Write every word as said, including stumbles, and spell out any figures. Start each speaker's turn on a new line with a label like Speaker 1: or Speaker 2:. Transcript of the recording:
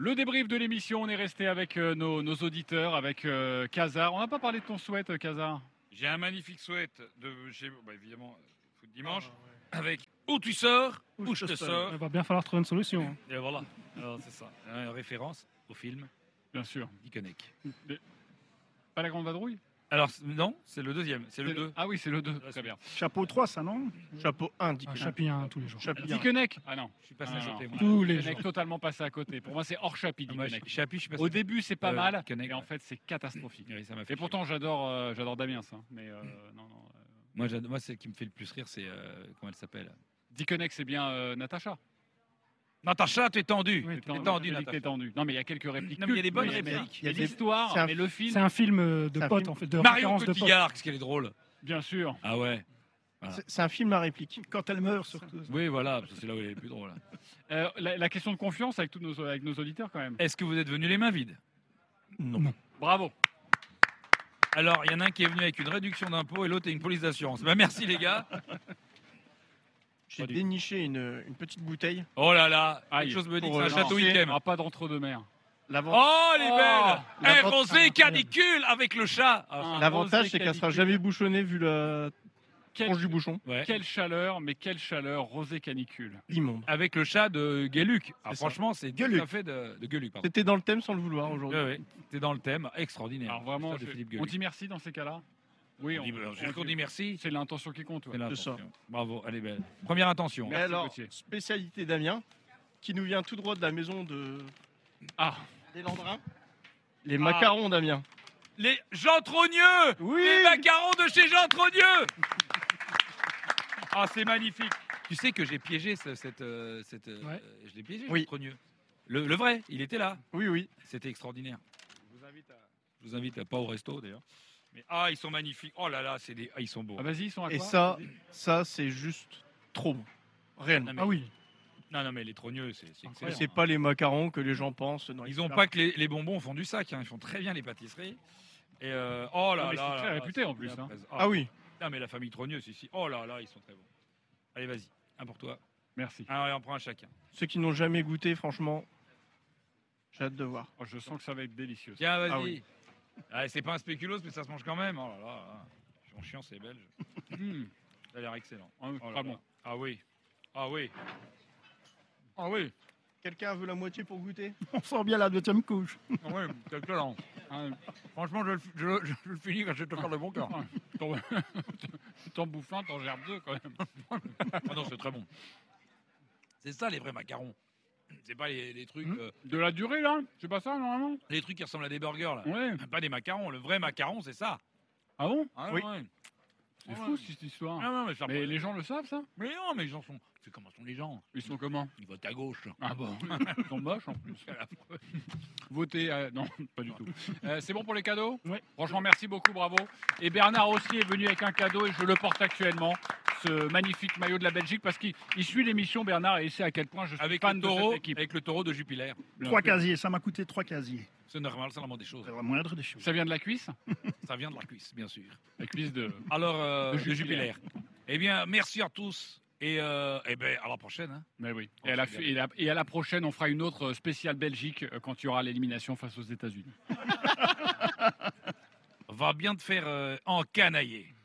Speaker 1: Le débrief de l'émission, on est resté avec euh, nos, nos auditeurs, avec euh, Kazar. On n'a pas parlé de ton sweat, euh, Kazar.
Speaker 2: J'ai un magnifique sweat de chez bah, évidemment foot dimanche ah, ouais. Avec où tu sors, où, où je te sors.
Speaker 3: Il va bien falloir trouver une solution. Hein.
Speaker 2: Et voilà, alors c'est ça. Une référence au film.
Speaker 1: Bien sûr.
Speaker 2: Dickeneck.
Speaker 1: Pas la grande vadrouille?
Speaker 2: Alors non, c'est le deuxième, c'est le deux.
Speaker 1: Ah oui, c'est le deux, très bien.
Speaker 3: Chapeau trois, ça non?
Speaker 4: Chapeau un, Dickeneck.
Speaker 3: Ah, chapitre un tous les jours.
Speaker 1: Dickeneck? Ah non.
Speaker 2: Je suis passé
Speaker 1: ah,
Speaker 2: à côté.
Speaker 1: Tous les jours. Totalement passé à côté. Pour moi, c'est hors chapitre,
Speaker 2: ah,
Speaker 1: Dickeneck.
Speaker 2: Chapitre, je suis passé
Speaker 1: Au début, c'est pas
Speaker 2: euh,
Speaker 1: mal,
Speaker 2: Dickeneck,
Speaker 1: et en
Speaker 2: ouais.
Speaker 1: fait, c'est catastrophique.
Speaker 2: Oui, ça m'a fait
Speaker 1: et pourtant, j'adore euh, j'adore Damien, ça. Mais euh, non, non. Euh...
Speaker 2: Moi, moi, celle qui me fait le plus rire, c'est euh, comment elle s'appelle?
Speaker 1: Dickeneck, c'est bien euh, Natacha.
Speaker 2: Natacha, t'es tendu.
Speaker 1: Oui,
Speaker 2: t'es tendu, Natacha.
Speaker 1: tendu. Non, mais il y a quelques répliques.
Speaker 2: Non, mais il y a des bonnes
Speaker 1: oui,
Speaker 2: répliques.
Speaker 1: Il y a des histoires,
Speaker 3: un,
Speaker 1: mais le film.
Speaker 3: C'est un film de potes, en fait. De
Speaker 2: Marion
Speaker 3: référence
Speaker 2: Cotillard,
Speaker 3: de
Speaker 2: qu'est-ce qu'elle est drôle.
Speaker 1: Bien sûr.
Speaker 2: Ah ouais.
Speaker 4: Voilà. C'est un film à réplique.
Speaker 3: Quand elle meurt, surtout.
Speaker 2: Oui, voilà, c'est là où elle est le plus drôle.
Speaker 1: Euh, la, la question de confiance avec tous nos, avec nos auditeurs, quand même.
Speaker 2: Est-ce que vous êtes venus les mains vides?
Speaker 4: Non. non.
Speaker 1: Bravo.
Speaker 2: Alors, il y en a un qui est venu avec une réduction d'impôt et l'autre avec une police d'assurance. Ben, merci, les gars.
Speaker 4: J'ai déniché une, une petite bouteille.
Speaker 2: Oh là là,
Speaker 1: Aïe.
Speaker 2: quelque chose me dit que
Speaker 1: euh,
Speaker 2: c'est un château Yquem.
Speaker 1: Ah, pas d'entre-deux-mer.
Speaker 2: Oh, elle est belle.
Speaker 4: Oh,
Speaker 2: Un rosé canicule avec le chat.
Speaker 4: Ah, L'avantage, c'est qu'elle sera jamais bouchonnée vu la
Speaker 1: quel,
Speaker 4: tronche du bouchon.
Speaker 1: Ouais. Quelle chaleur, mais quelle chaleur, rosé canicule.
Speaker 4: Immonde.
Speaker 2: Avec le chat de Gueluc. Ah, franchement, c'est tout à fait de, de Gueluc.
Speaker 4: C'était dans le thème sans le vouloir aujourd'hui.
Speaker 2: Oui, oui. C'était dans le thème, extraordinaire.
Speaker 1: Alors vraiment, je... on dit merci dans ces cas-là. Oui,
Speaker 2: on, on, dit, on, on dit merci.
Speaker 1: C'est l'intention qui compte. Ouais.
Speaker 2: C'est ça. Bravo, elle est belle. Première intention.
Speaker 4: Mais alors, Gauthier. Spécialité Damien, qui nous vient tout droit de la maison de
Speaker 1: ah.
Speaker 4: des Landrins. Les ah. macarons, Damien.
Speaker 2: Les Jean Trogneux.
Speaker 4: Oui.
Speaker 2: Les macarons de chez Jean Trogneux. Ah, c'est magnifique. Tu sais que j'ai piégé ce, cette, euh, cette ouais. euh, je l'ai piégé,
Speaker 4: oui.
Speaker 2: Jean Trogneux. Le, le vrai, il était là.
Speaker 4: Oui, oui.
Speaker 2: C'était extraordinaire. Je vous invite à, je vous invite à pas au resto d'ailleurs. Mais ah, ils sont magnifiques. Oh là là, c'est des, ah, ils sont beaux.
Speaker 1: Ah, vas-y, ils sont à
Speaker 4: Et
Speaker 1: quoi
Speaker 4: ça, ça c'est juste trop bon. Réellement.
Speaker 2: Non, mais,
Speaker 3: ah oui.
Speaker 2: Non, non, mais les trogneux, c'est excellent.
Speaker 4: C'est pas les macarons que les gens pensent. Non,
Speaker 2: ils ont pas que les, les bonbons font du sac. Hein. Ils font très bien les pâtisseries. Et euh, oh là
Speaker 1: non, mais
Speaker 2: là.
Speaker 1: C'est très
Speaker 2: là,
Speaker 1: réputé en plus. Hein.
Speaker 4: Ah, ah oui.
Speaker 2: Non, mais la famille Trogneux, c'est ici. Oh là là, ils sont très bons. Allez, vas-y, un pour toi.
Speaker 1: Merci.
Speaker 2: Alors, allez, on prend un chacun.
Speaker 4: Ceux qui n'ont jamais goûté, franchement, j'ai hâte de voir.
Speaker 1: Oh, je sens que ça va être délicieux.
Speaker 2: Tiens, vas-y.
Speaker 4: Ah oui.
Speaker 2: Ah, c'est pas un spéculoos, mais ça se mange quand même. Oh là là, ils sont chiants, c'est belge. mmh. Ça a l'air excellent.
Speaker 1: Ah,
Speaker 2: oh
Speaker 1: là bon.
Speaker 2: Ah oui. Ah oui. Ah oui.
Speaker 4: Quelqu'un veut la moitié pour goûter?
Speaker 3: On sent bien la deuxième couche.
Speaker 2: Ah oui, c'est excellent. Ah, franchement, je, je, je, je le finis quand je vais te faire le bon cœur.
Speaker 1: T'en bouffes un, t'en gerbes deux quand même.
Speaker 2: Ah non, c'est très bon. C'est ça les vrais macarons. C'est pas les, les trucs...
Speaker 1: Mmh.
Speaker 2: Euh...
Speaker 1: De la durée, là? C'est pas ça, normalement?
Speaker 2: Les trucs qui ressemblent à des burgers, là.
Speaker 1: Ouais.
Speaker 2: Pas des macarons. Le vrai macaron, c'est ça.
Speaker 1: Ah bon?
Speaker 2: Ah,
Speaker 4: oui.
Speaker 2: Ouais.
Speaker 1: C'est
Speaker 2: ah,
Speaker 1: fou,
Speaker 2: ouais.
Speaker 1: cette histoire.
Speaker 2: Ah, non, mais, ça
Speaker 1: mais les gens le savent, ça?
Speaker 2: Mais non, mais les gens sont... C'est comment sont les gens?
Speaker 1: Ils sont comment?
Speaker 2: Ils votent à gauche.
Speaker 1: Ah bon? Ils sont moches, en plus. Voter... Euh... Non, pas du tout. Euh, c'est bon pour les cadeaux?
Speaker 3: Oui.
Speaker 1: Franchement, merci beaucoup, bravo. Et Bernard aussi est venu avec un cadeau et je le porte actuellement. Ce magnifique maillot de la Belgique parce qu'il suit l'émission, Bernard, et il sait à quel point je suis
Speaker 2: avec
Speaker 1: fan
Speaker 2: le taureau,
Speaker 1: de cette équipe.
Speaker 2: Avec le taureau de Jupiler.
Speaker 3: Trois casiers, ça m'a coûté trois casiers.
Speaker 2: C'est normal, c'est vraiment des choses.
Speaker 3: C'est la moindre des choses.
Speaker 1: Ça vient de la cuisse?
Speaker 2: Ça vient de la cuisse, bien sûr.
Speaker 1: La cuisse de...
Speaker 2: Alors, euh,
Speaker 1: de
Speaker 2: Jupiler. Jupiler. Eh bien, merci à tous. Et, euh, eh ben, à la prochaine. Hein.
Speaker 1: Mais oui. Et à, la, et, la, et à la prochaine, on fera une autre spéciale Belgique quand il y aura l'élimination face aux États-Unis.
Speaker 2: Va bien te faire euh, encanailler.